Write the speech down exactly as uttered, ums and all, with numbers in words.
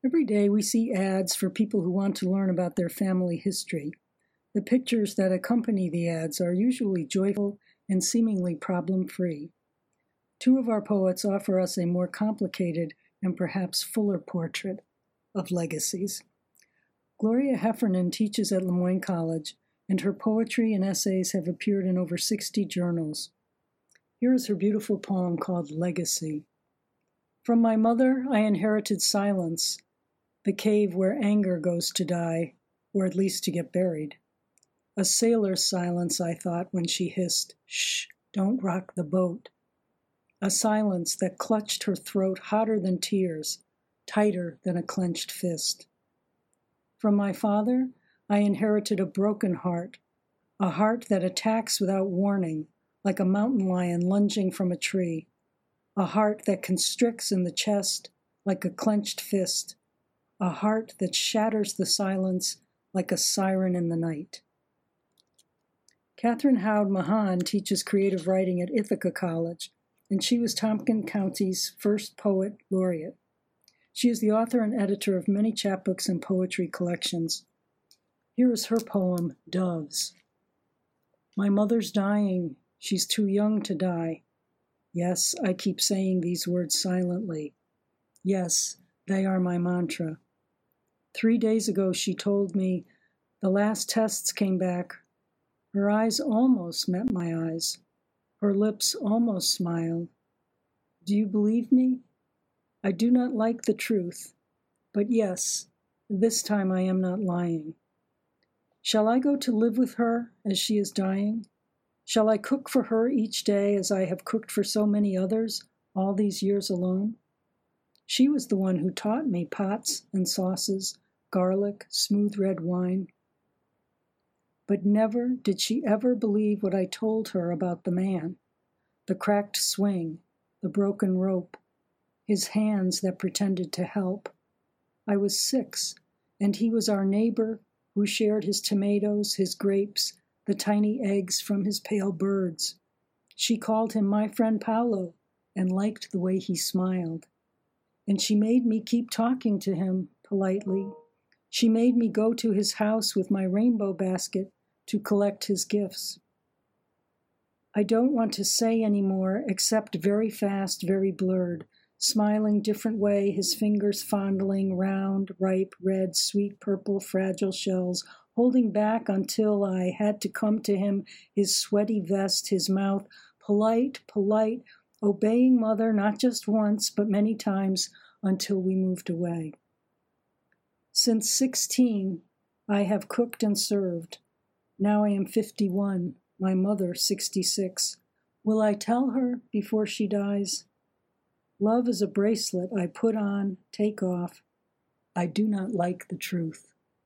Every day we see ads for people who want to learn about their family history. The pictures that accompany the ads are usually joyful and seemingly problem-free. Two of our poets offer us a more complicated and perhaps fuller portrait of legacies. Gloria Heffernan teaches at Le Moyne College, and her poetry and essays have appeared in over sixty journals. Here is her beautiful poem called Legacy. From my mother, I inherited silence, the cave where anger goes to die, or at least to get buried. A sailor's silence, I thought, when she hissed, "Shh, don't rock the boat." A silence that clutched her throat hotter than tears, tighter than a clenched fist. From my father, I inherited a broken heart, a heart that attacks without warning, like a mountain lion lunging from a tree, a heart that constricts in the chest like a clenched fist, a heart that shatters the silence like a siren in the night. Catherine Howard Mahan teaches creative writing at Ithaca College, and she was Tompkins County's first poet laureate. She is the author and editor of many chapbooks and poetry collections. Here is her poem, Doves. My mother's dying. She's too young to die. Yes, I keep saying these words silently. Yes, they are my mantra. Three days ago, she told me the last tests came back. Her eyes almost met my eyes. Her lips almost smiled. Do you believe me? I do not like the truth, but yes, this time I am not lying. Shall I go to live with her as she is dying? Shall I cook for her each day as I have cooked for so many others all these years alone? She was the one who taught me pots and sauces, garlic, smooth red wine. But never did she ever believe what I told her about the man, the cracked swing, the broken rope, his hands that pretended to help. I was six, and he was our neighbor who shared his tomatoes, his grapes, the tiny eggs from his pale birds. She called him my friend Paolo and liked the way he smiled. And she made me keep talking to him politely. She made me go to his house with my rainbow basket to collect his gifts. I don't want to say anymore except very fast, very blurred, smiling different way, his fingers fondling round, ripe, red, sweet, purple, fragile shells, holding back until I had to come to him, his sweaty vest, his mouth, polite, polite, obeying mother not just once, but many times until we moved away. Since sixteen, I have cooked and served. Now I am fifty-one, my mother sixty-six. Will I tell her before she dies? Love is a bracelet I put on, take off. I do not like the truth.